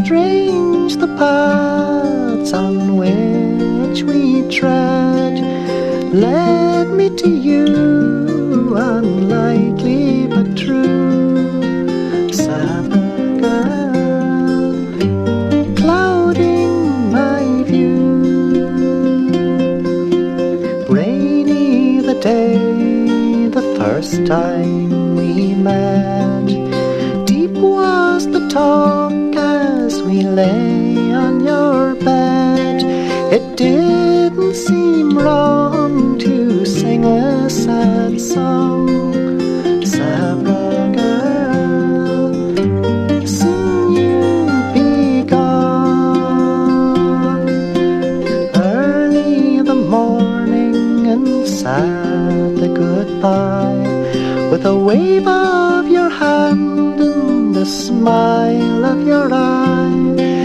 strange the paths on which we tread led me to you, unlikely but true. Sabra girl, clouding my view. Rainy the day, the first time we met. Deep was the talk as we lay on your bed. It didn't seem wrong to sing a sad song. Sabra girl, soon you'll be gone. Early the morning and sad the goodbye, with a wave of your hand and the smile of your eye.